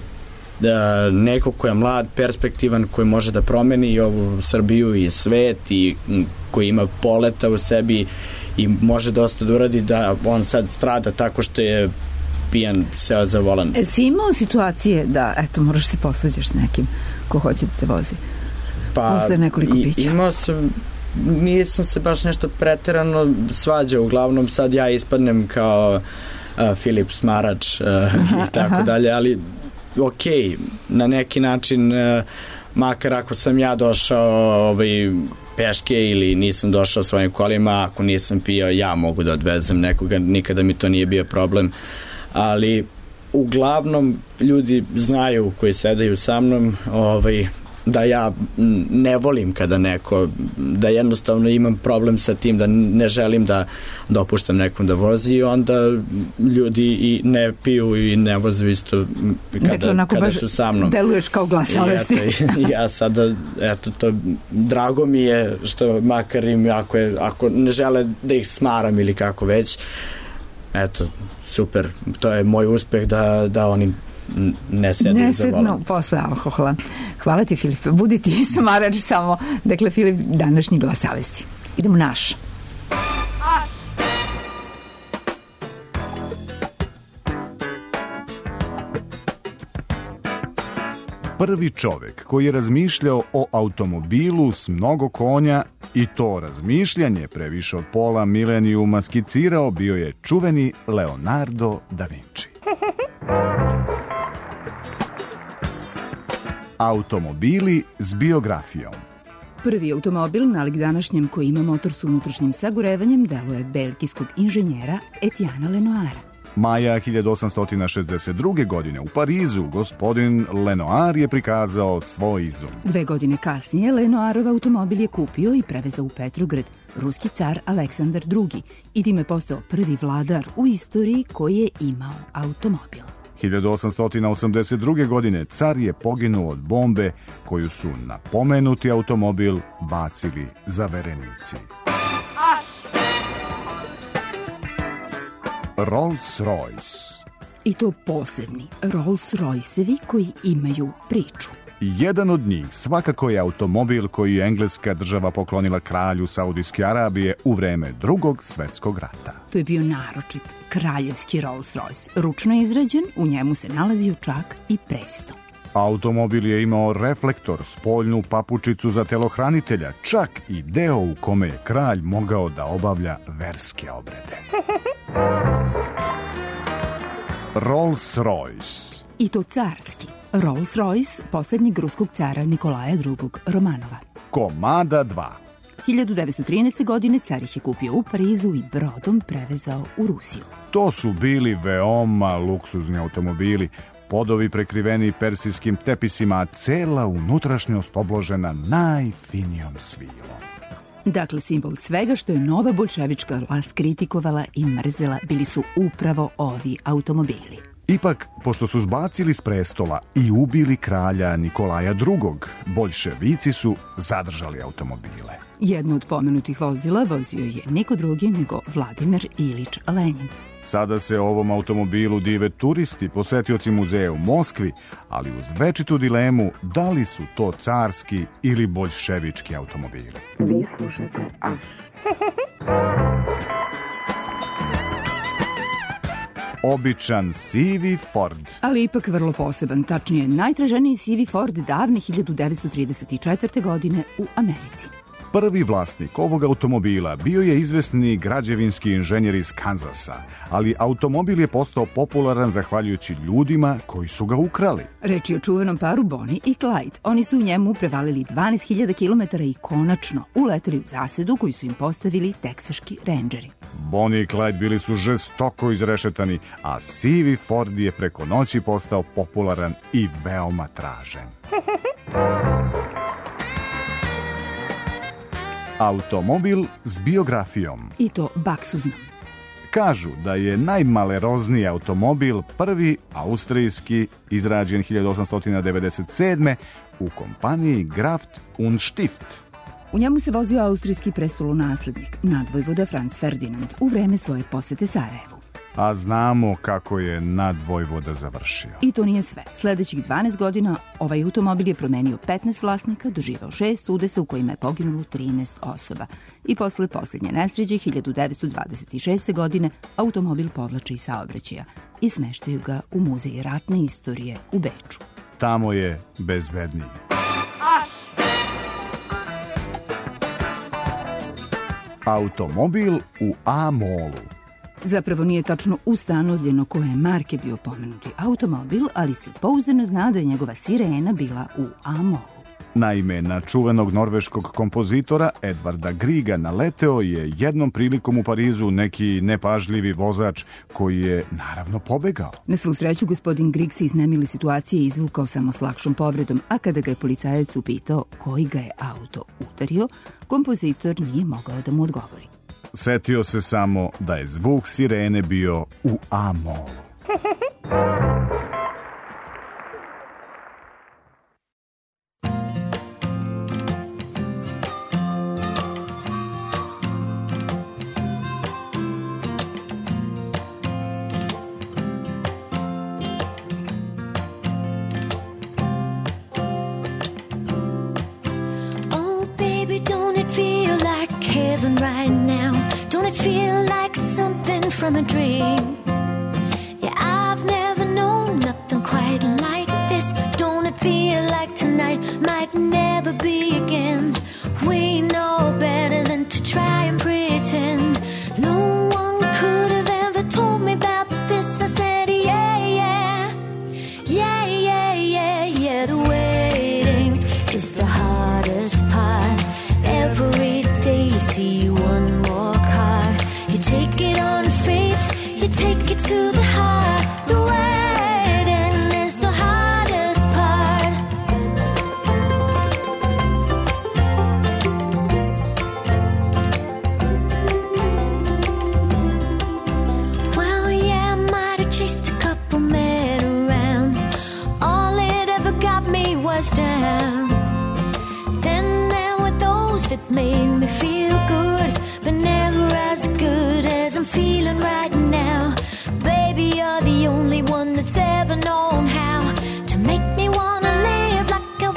da neko ko je mlad, perspektivan, koji može da promeni i ovu Srbiju i svet i koji ima poleta u sebi i može dosta da uradi, da on sad strada tako što je pijan seo za volan. E, si imao situacije da, eto, moraš se posvađaš s nekim ko hoće da te vozi? Pa, posle nekoliko pića. Imao sam, nisam se baš nešto preterano svađao, uglavnom sad ja ispadnem kao uh, Filip Smarač uh, i tako dalje, ali ok, na neki način uh, makar ako sam ja došao ovaj, peške ili nisam došao svojim kolima, ako nisam pio ja mogu da odvezem nekoga, nikada mi to nije bio problem, ali uglavnom ljudi znaju koji sedaju sa mnom ovaj, da ja ne volim kada neko, da jednostavno imam problem sa tim, da ne želim da dopuštam nekom da vozi i onda ljudi i ne piju i ne vozu isto kada, dakle, kada su sa mnom. Deluješ kao glas savesti. Ja sada, eto to, drago mi je što makar im, ako, je, ako ne žele da ih smaram ili kako već, eto, super, to je moj uspeh da, da oni ne sednu ne za volan. Posle alkohola. Hvala ti, Filipe. Budi ti smarač samo. Dakle, Filip, današnji glas savesti. Idemo naš. Prvi čovek koji je razmišljao o automobilu s mnogo konja i to razmišljanje previše od pola milenijuma skicirao bio je čuveni Leonardo da Vinci. Automobili s biografijom. Prvi automobil, nalik današnjem, koji ima motor s unutrašnjim sagorevanjem, delo je belgijskog inženjera Etienne Lenoira. Maja hiljadu osamsto šezdeset druge. godine u Parizu gospodin Lenoir je prikazao svoj izum. Dve godine kasnije Lenoirov automobil je kupio i prevezao u Petrograd ruski car Aleksandar drugi i time postao prvi vladar u istoriji koji je imao automobil. hiljadu osamsto osamdeset druge. godine car je poginuo od bombe koju su na pomenuti automobil bacili zaverenici. Rolls-Royce. I to posebni Rolls-Roycevi koji imaju priču. Jedan od njih svakako je automobil koji je engleska država poklonila kralju Saudijske Arabije u vreme Drugog svetskog rata. To je bio naročit kraljevski Rolls-Royce. Ručno je izrađen, u njemu se nalazio čak i presto. Automobil je imao reflektor, spoljnu papučicu za telohranitelja, čak i deo u kome je kralj mogao da obavlja verske obrede. Rolls-Royce. I to carski. Rolls-Royce, posljednjeg ruskog cara Nikolaja drugog Romanova. Komada dva. hiljadu devetsto trinaeste. godine car ih je kupio u Parizu i brodom prevezao u Rusiju. To su bili veoma luksuzni automobili, podovi prekriveni persijskim tepisima, a cela unutrašnjost obložena najfinijom svilom. Dakle, simbol svega što je nova boljševička vlast kritikovala i mrzela bili su upravo ovi automobili. Ipak, pošto su zbacili s prestola i ubili kralja Nikolaja drugog, boljševici su zadržali automobile. Jedno od pomenutih vozila vozio je niko drugi nego Vladimir Ilić Lenin. Sada se ovom automobilu dive turisti, posetioci muzeja u Moskvi, ali uz večitu dilemu da li su to carski ili boljševički automobili. Vi slušate Aš. Običan sivi Ford. Ali ipak vrlo poseban, tačnije najtraženiji sivi Ford davne hiljadu devetsto trideset četvrte. godine u Americi. Prvi vlasnik ovog automobila bio je izvesni građevinski inženjer iz Kanzasa, ali automobil je postao popularan zahvaljujući ljudima koji su ga ukrali. Reč je o čuvenom paru Bonnie i Clyde. Oni su u njemu prevalili dvanaest hiljada kilometara i konačno uleteli u zasedu koju su im postavili teksaški rendžeri. Bonnie i Clyde bili su žestoko izrešetani, a sivi Ford je preko noći postao popularan i veoma tražen. Automobil s biografijom. I to baksuznom. Kažu da je najmalerozniji automobil prvi austrijski, izrađen hiljadu osamsto devedeset sedme. u kompaniji Graft und Stift. U njemu se vozio austrijski prestolonaslednik, nadvojvoda Franz Ferdinand, u vreme svoje posete Sarajevu. A znamo kako je nadvojvoda završio. I to nije sve. Sledećih dvanaest godina ovaj automobil je promenio petnaest vlasnika, doživao šest udesa u kojima je poginulo trinaest osoba. I posle posljednje nesreće hiljadu devetsto dvadeset šeste. godine automobil povlače iz saobraćaja i smeštaju ga u muzej ratne istorije u Beču. Tamo je bezbedniji. Automobil u A-molu. Zapravo nije tačno ustanovljeno koje marke bio pomenuti automobil, ali se pouzdano zna da je njegova sirena bila u A-molu. Naime, na čuvenog norveškog kompozitora Edvarda Griega naleteo je jednom prilikom u Parizu neki nepažljivi vozač koji je naravno pobegao. Na svu sreću, gospodin Grieg se iz nemile situacije izvukao samo s lakšom povredom, a kada ga je policajac upitao koji ga je auto udario, kompozitor nije mogao da mu odgovori. Setio se samo da je zvuk sirene bio u A-molu. Right now, don't it feel like something from a dream? Yeah, I've never known nothing quite like this. Don't it feel like tonight might never be again? We know better than to try and pretend. No one could have ever told me about this. I said, yeah, yeah, yeah, yeah, yeah, yeah. The waiting is the hardest part. Every day you see one more card, you take it on faith, you take it to the heart. The waiting is the hardest part. Well, yeah, I might have chased a couple men around. All it ever got me was down. That made me feel good, but never as good as I'm feeling right now. Baby, you're the only one that's ever known how to make me wanna live like I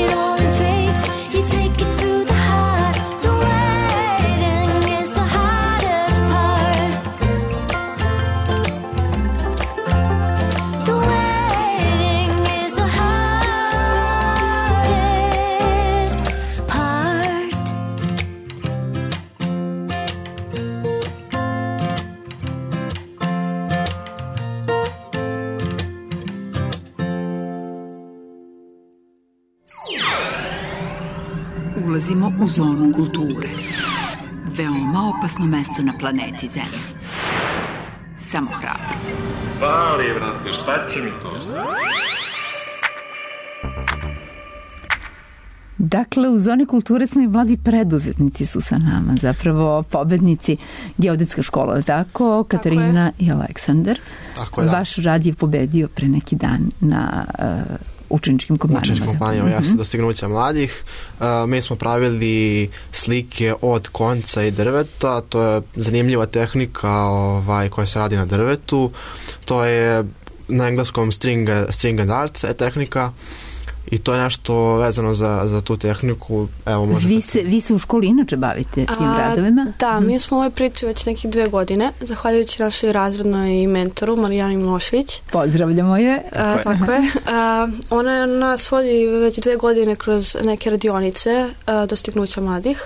it all in faith. You take it to the heart. The waiting is the hardest part. The waiting is the hardest part. Ulazimo u zonu kulture. Veoma opasno mesto na planeti Zemlji. Samo hrabro. Pali, brate, šta će mi to? Dakle, u zoni kulture smo i mladi preduzetnici su sa nama, zapravo pobednici Geodetska škola, tako? Katarina i Aleksandar. Tako je, da. Vaš rad je pobedio pre neki dan na uh, učeničkim kompanijama. Učeničkim kompanijama, mm-hmm. jasno, dostignuća mladih. Uh, mi smo pravili slike od konca i drveta, to je zanimljiva tehnika ovaj, koja se radi na drvetu. To je na engleskom string, string and art je tehnika. I to je nešto vezano za, za tu tehniku. Evo, može vi, se, vi se u školi inače bavite tim A, radovima? Da, mi smo u ovoj priči već nekih dve godine, zahvaljujući našoj razrednoj mentoru Marijani Milošević. Pozdravljamo je. A, tako je. A, ona nas vodi već dve godine kroz neke radionice a, dostignuća mladih.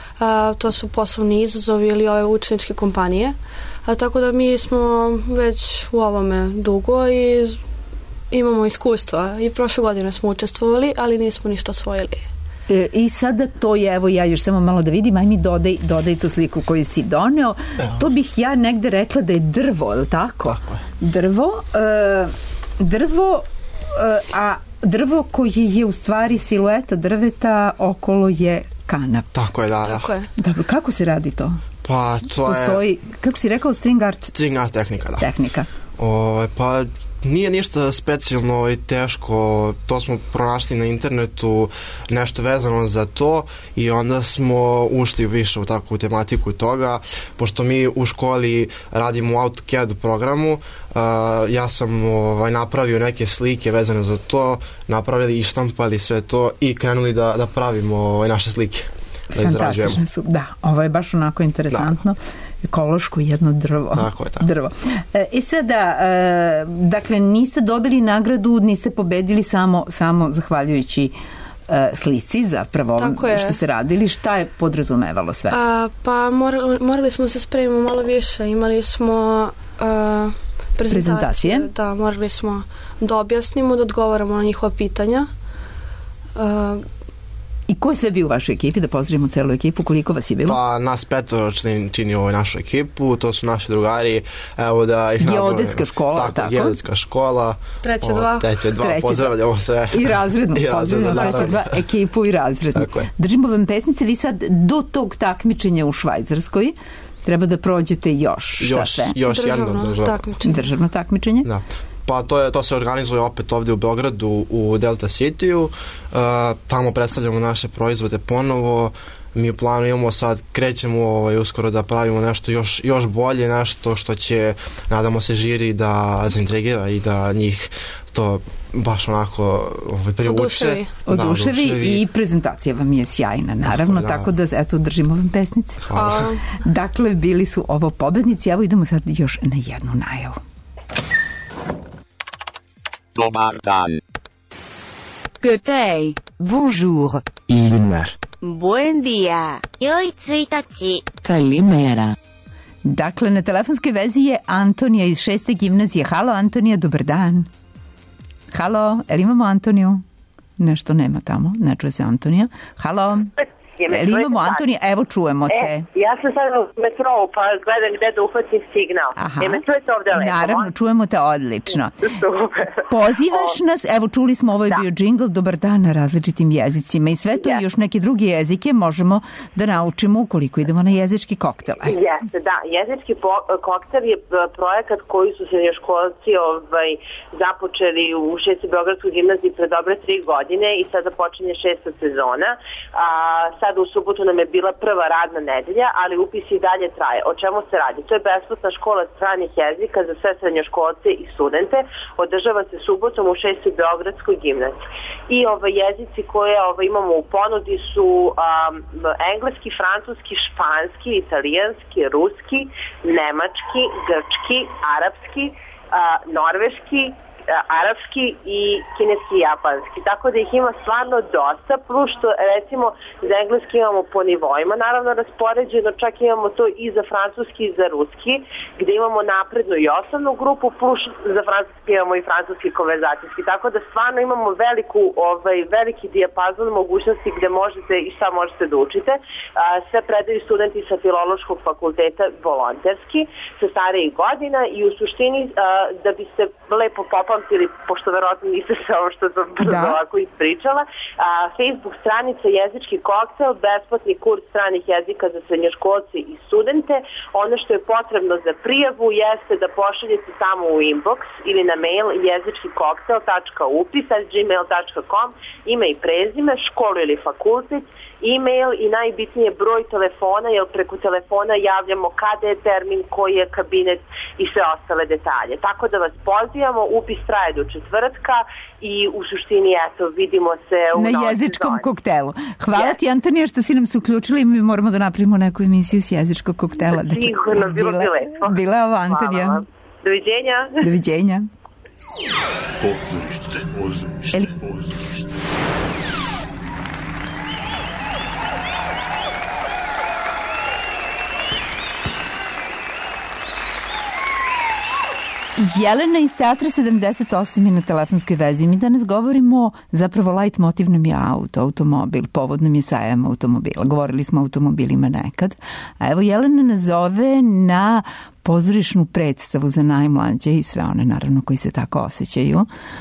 A, to su poslovni izazovi ili ove učeničke kompanije. A, tako da mi smo već u ovome dugo i imamo iskustva i prošle godine smo učestvovali, ali nismo ništa osvojili. E, I sada to je, evo ja još samo malo da vidim, aj mi dodaj, dodaj tu sliku koju si doneo. Evo. To bih ja negde rekla da je drvo, je li tako? Tako je. Drvo, e, drvo, e, a drvo koje je u stvari silueta drveta, okolo je kanap. Tako je, da, da. Tako je. Dobro, kako se radi to? Pa to Postoji, je... kako si rekao, string art? String art tehnika, da. Tehnika. O, pa nije ništa specijalno i teško, to smo pronašli na internetu, nešto vezano za to i onda smo ušli više u takvu tematiku toga, pošto mi u školi radimo u AutoCAD programu, uh, ja sam ovaj, napravio neke slike vezane za to, napravili i štampali sve to i krenuli da, da pravimo ovaj, naše slike. Da Fantastične su, da, ovo je baš onako interesantno. Da. Ekološko jedno drvo. Tako je, tako. Drvo. E sada, e, dakle, niste dobili nagradu, niste pobedili samo, samo zahvaljujući e, slici zapravo što ste radili. Šta je podrazumevalo sve? A, pa morali, morali smo se spremiti malo više. Imali smo a, prezentacije. prezentacije. Da, morali smo da objasnimo, da odgovaramo na njihova pitanja. A, I ko je sve bio u vašoj ekipi, da pozdravimo celu ekipu, koliko vas je bilo? Pa nas petoro čini, čini ovoj našu ekipu, to su naši drugari, evo da ih Geodetska škola, tako? Tako, Geodetska škola. Treće dva. Treće dva, Treće pozdravljamo sve. I razredno, I pozdravljamo treće dva, ekipu i razredno. Držimo vam pesnice, vi sad do tog takmičenja u Švajcarskoj treba da prođete još, šta još, sve? Još jedno državno takmičenje. Državno takmičenje. Da. Pa to, je, to se organizuje opet ovdje u Beogradu u Delta City-u. Uh, tamo predstavljamo naše proizvode ponovo. Mi u planu imamo sad, krećemo ovaj, uskoro da pravimo nešto još, još bolje, nešto što će, nadamo se, žiri da zaintrigira i da njih to baš onako ovaj, privuče. Oduševi. Da, oduševi i prezentacija vam je sjajna, naravno, tako, da. tako da, eto, držimo vam pesnice. Hvala. Dakle, bili su ovo pobednici, evo idemo sad još na jednu najavu. Dobar dan. Good day. Bonjour. Ilmer. Buen dia. Joj cvitači. Kalimera. Dakle, na telefonskoj vezi je Antonija iz šeste gimnazije. Halo, Antonija, dobar dan. Halo, jel imamo Antoniju? Nešto nema tamo, ne čuje se Antonija. Halo. Jel imamo Antonija? Evo, čujemo te. E, ja sam sad u metrou, pa gledam gde da uhvatim signal. Aha. E, me čujete ovde lepo? Naravno, čujemo te odlično. Super. Pozivaš o, nas, evo čuli smo, ovo je da. bio džingl, dobar dan na različitim jezicima i sve to yes. i još neke druge jezike možemo da naučimo ukoliko idemo na jezički koktel. Jeste, da. Jezički po- koktel je projekat koji su srednjoškolci ovaj, započeli u šestoj Beogradskoj gimnaziji pre dobre tri godine i sada počinje šesta sezona. A, sada u subotu nam je bila prva radna nedelja, ali upis i dalje traje. O čemu se radi? To je besplatna škola stranih jezika za sve srednjoškolce i studente. Održava se subotom u šestoj Beogradskoj gimnaziji. I ove jezici koje ove imamo u ponudi su um, engleski, francuski, španski, italijanski, ruski, nemački, grčki, arapski, uh, norveški, arapski i kineski i japanski, tako da ih ima stvarno dosta, plus što recimo za engleski imamo po nivoima, naravno raspoređeno, čak imamo to i za francuski i za ruski, gde imamo naprednu i osnovnu grupu, plus za francuski imamo i francuski konverzacijski, tako da stvarno imamo veliku, ovaj, veliki dijapazon mogućnosti gde možete i šta možete da učite. Sve predaju studenti sa Filološkog fakulteta volonterski, sa starijih godina i u suštini da biste lepo popali ili pošto verovatno niste sve ovo što sam brzo ovako ispričala, a, Facebook stranica Jezički koktel, besplatni kurs stranih jezika za srednjoškolce i studente. Ono što je potrebno za prijavu jeste da pošaljete samo u inbox ili na mail jezički koktel tačka upis at gmail tačka com, ime i prezime, školu ili fakultet, e-mail i najbitnije broj telefona, jer preko telefona javljamo kada je termin, koji je kabinet i sve ostale detalje. Tako da vas pozivamo, upis traje do četvrtka i u suštini, eto, vidimo se u na jezičkom koktelu. Hvala yes. ti, Antonija, što si nam se uključila i mi moramo da napravimo neku emisiju s jezičkog koktela. Sigurno, bilo bi lepo. Bila je ovo Antonija. Doviđenja. Doviđenja. Pozorište, pozorište, Eli... pozorište. Jelena iz Teatra sedamdeset osam je na telefonskoj vezi. Mi danas govorimo, zapravo light motiv nam je auto, automobil, povod nam je sajam automobila. Govorili smo o automobilima nekad. A evo Jelena nas zove na pozorišnu predstavu za najmlađe i sve one naravno koji se tako osjećaju.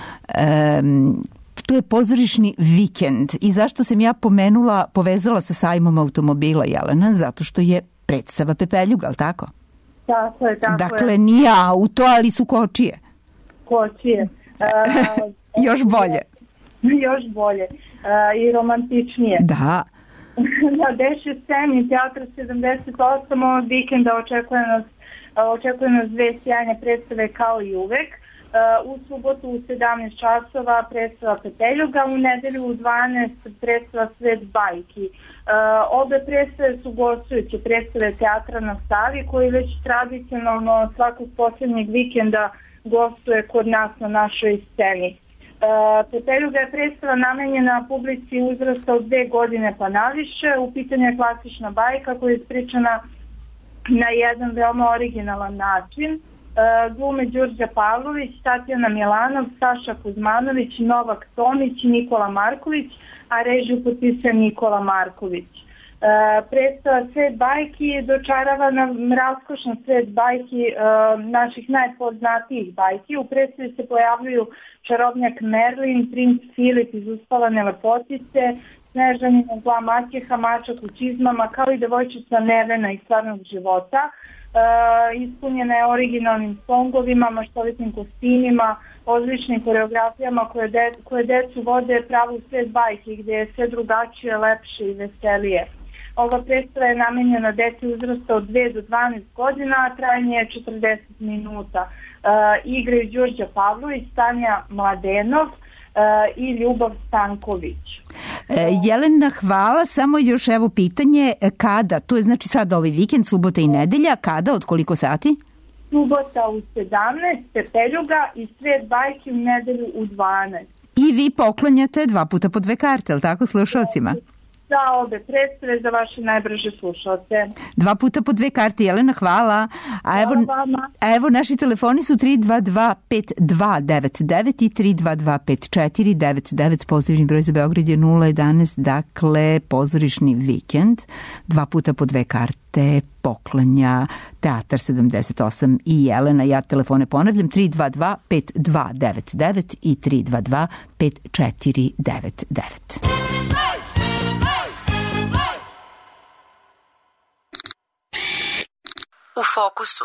Um, to je pozorišni vikend. I zašto sam ja pomenula, povezala sa sajmom automobila, Jelena? Zato što je predstava Pepeljuga, ali tako? Tako je, tako dakle, je. nije auto, ali su kočije. Kočije. Uh, još bolje. Još bolje. Uh, I romantičnije. Da. Na deset sceni Teatra sedamdeset osam ovog vikenda očekuje nas, očekuje nas dve sjajne predstave kao i uvek. Uh, u subotu u sedamnaest časova predstava Pepeljuga, u nedelju u dvanaest predstava Svet bajki. Uh, obe predstave su gostujuće predstave Teatra na Savi, koji već tradicionalno svakog posljednjeg vikenda gostuje kod nas na našoj sceni. Uh, Pepeljuga je predstava namenjena publici uzrasta od dve godine pa naviše. U pitanju je klasična bajka koja je ispričana na jedan veoma originalan način. Uh, glume Đurđa Pavlović, Tatjana Milanov, Saša Kuzmanović, Novak Tomić i Nikola Marković, a režiju potpisuje Nikola Marković. Uh, predstava Svet bajki dočarava nam raskošan svet bajki uh, naših najpoznatijih bajki. U predstavi se pojavljuju čarobnjak Merlin, princ Filip iz Uspavane lepotice, Snežanina zla maćeha, mačak u čizmama, kao i devojčica Nevena iz stvarnog života. Uh, ispunjena je originalnim songovima, maštovitim kostimima, odličnim koreografijama koje, de, koje decu vode pravo u svet bajki gdje je sve drugačije, lepše i veselije. Ova predstava je namenjena deci uzrasta od dve do dvanaest godina, a trajanje je četrdeset minuta. Uh, igraju Đurđa Pavlović, Tanja Mladenov uh, i Ljubav Stanković. E, Jelena, hvala. Samo još evo pitanje, kada? To je znači sad ovaj vikend, subota i nedelja. Kada? Od koliko sati? Subota u sedamnaest, Pepeljuga i Svet bajki u nedelju u dvanaest. I vi poklanjate dva puta po dve karte, ali tako, slušalcima? Za obe predstave za vaše najbrže slušalce. Dva puta po dve karte, Jelena, hvala. A evo, a evo naši telefoni su tri dva dva pet dva devet devet i tri dva dva pet četiri devet devet. Pozivni broj za Beograd je nula jedanaest, dakle pozorišni vikend. Dva puta po dve karte poklanja Teatar sedamdeset osam i Jelena. Ja telefone ponavljam, tri dva dva pet dva devet devet i tri dva dva pet četiri devet devet. U fokusu.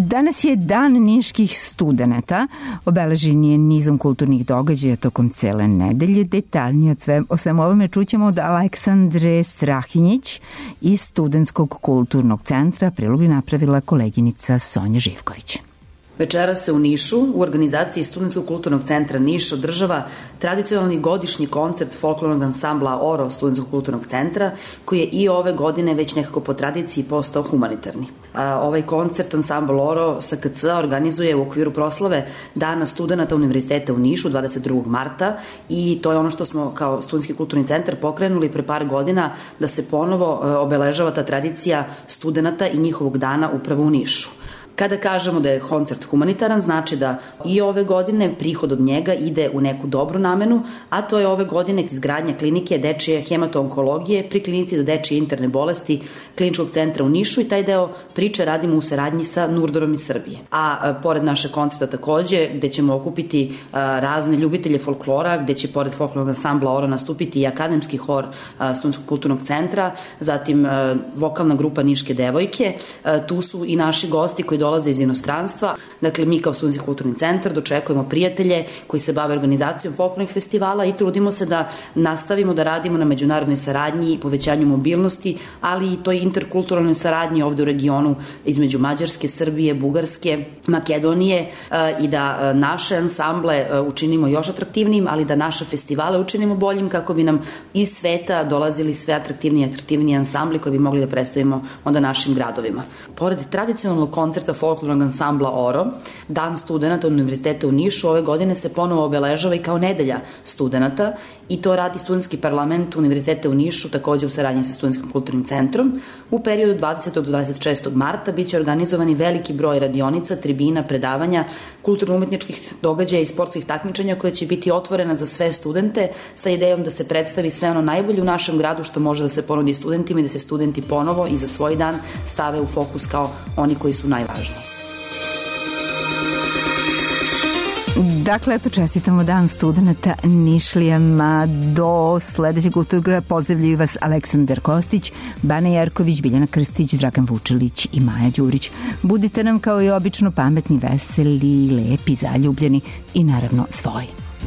Danas je Dan niških studenata. Obeležen je nizom kulturnih događaja tokom cele nedelje. Detaljnije o svemu ovome čućemo od Aleksandre Strahinjić iz Studentskog kulturnog centra. Prilog je napravila koleginica Sonja Živković. Večera se u Nišu u organizaciji Studentskog kulturnog centra Niš održava tradicionalni godišnji koncert folklornog ansambla Oro Studentskog kulturnog centra, koji je i ove godine već nekako po tradiciji postao humanitarni. A, ovaj koncert ansambl Oro S K C organizuje u okviru proslave Dana studenata Univerziteta u Nišu dvadeset drugog marta i to je ono što smo kao Studentski kulturni centar pokrenuli pre par godina, da se ponovo e, obeležava ta tradicija studenata i njihovog dana upravo u Nišu. Kada kažemo da je koncert humanitaran, znači da i ove godine prihod od njega ide u neku dobru namenu, a to je ove godine izgradnja klinike dečije hemato-onkologije pri klinici za dečije interne bolesti Kliničkog centra u Nišu i taj deo priče radimo u saradnji sa Nurdorom iz Srbije. A, a pored naše koncerta takođe, gde ćemo okupiti a, razne ljubitelje folklora, gde će pored folklornog ansambla Oro nastupiti i akademski hor a, Studentskog kulturnog centra, zatim a, vokalna grupa Niške devojke, a, tu su i naši gosti koji dolaze iz inostranstva. Dakle, mi kao Studentski kulturni centar dočekujemo prijatelje koji se bave organizacijom folklornih festivala i trudimo se da nastavimo da radimo na međunarodnoj saradnji i povećanju mobilnosti, ali i toj interkulturalnoj saradnji ovde u regionu između Mađarske, Srbije, Bugarske, Makedonije i da naše ansamble učinimo još atraktivnijim, ali da naše festivale učinimo boljim kako bi nam iz sveta dolazili sve atraktivniji i atraktivniji ansambli koji bi mogli da predstavimo onda našim gradovima. Pored tradicionalnog koncerta folklornog ansambla Oro, Dan studenata Univerziteta u Nišu ove godine se ponovo obeležava i kao nedelja studenata i to radi Studentski parlament Univerziteta u Nišu takođe u saradnji sa Studentskim kulturnim centrom. U periodu dvadesetog do dvadeset šestog marta biće organizovani veliki broj radionica, tribina, predavanja, kulturno-umetničkih događaja i sportskih takmičenja koje će biti otvorena za sve studente sa idejom da se predstavi sve ono najbolje u našem gradu što može da se ponudi studentima i da se studenti ponovo i za svoj dan stave u fokus kao oni koji su najvažniji. Dakle, eto, čestitamo Dan studenata Nišlijama. Do sledećeg utorka pozdravljaju vas Aleksandar Kostić, Bana Jerković, Biljana Krstić, Dragan Vučelić i Maja Đurić. Budite nam kao i obično pametni, veseli, lepi, zaljubljeni i naravno svoji.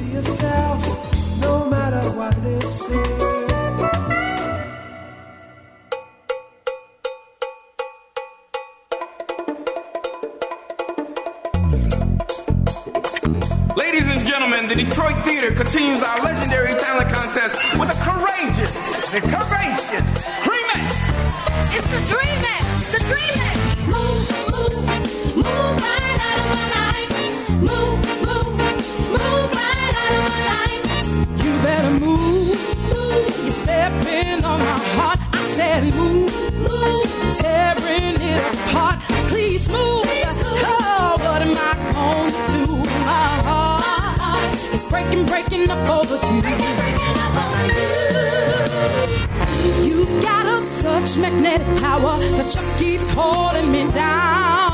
The Detroit Theater continues our legendary talent contest with a courageous, the courageous Dreamex. It's the Dreamex, the Dreamex. Move, move, move right out of my life. Move, move, move right out of my life. You better move, move. You're stepping on my heart. I said move, move. Tearing it apart. Please move. Please move. Oh, what am I gonna do? Oh, it's breaking, breaking up over you. Breaking, breaking up over you. You've got a such magnetic power that just keeps holding me down.